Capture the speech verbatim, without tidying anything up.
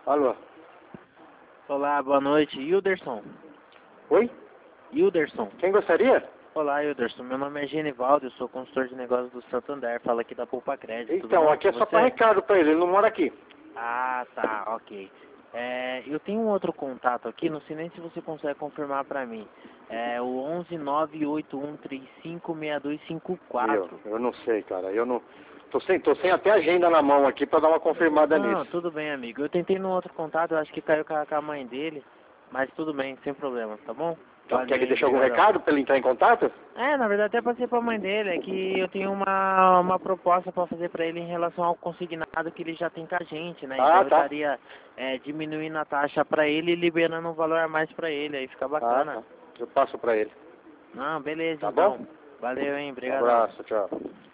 Alô? Olá, boa noite. Hilderson. Oi? Hilderson. Quem gostaria? Olá, Hilderson. Meu nome é Genivaldo, eu sou consultor de negócios do Santander. Fala aqui da Poupa Crédito. Tudo Então, bom aqui é com só você? para recado para ele, ele não mora aqui. Ah, tá, ok. É, eu tenho um outro contato aqui, não sei nem se você consegue confirmar para mim. É o onze nove oito um três cinco seis dois cinco Meu, quatro. eu não sei, cara. Eu não. Tô sem, tô sem até agenda na mão aqui para dar uma confirmada Não, nisso. tudo bem, amigo. Eu tentei no outro contato, eu acho que caiu com a, com a mãe dele, mas tudo bem, sem problema, tá bom? Então, quer Valeu, que hein, deixe algum brigadão. recado para ele entrar em contato? É, na verdade até passei pra mãe dele, é que eu tenho uma, uma proposta pra fazer pra ele em relação ao consignado que ele já tem com a gente, né? Então Ah, eu tá. estaria é, diminuindo a taxa pra ele e liberando um valor a mais pra ele, aí fica Ah, bacana. tá. Eu passo para ele. Não, beleza Tá bom? então. Valeu, hein, Um brigadão. abraço, tchau.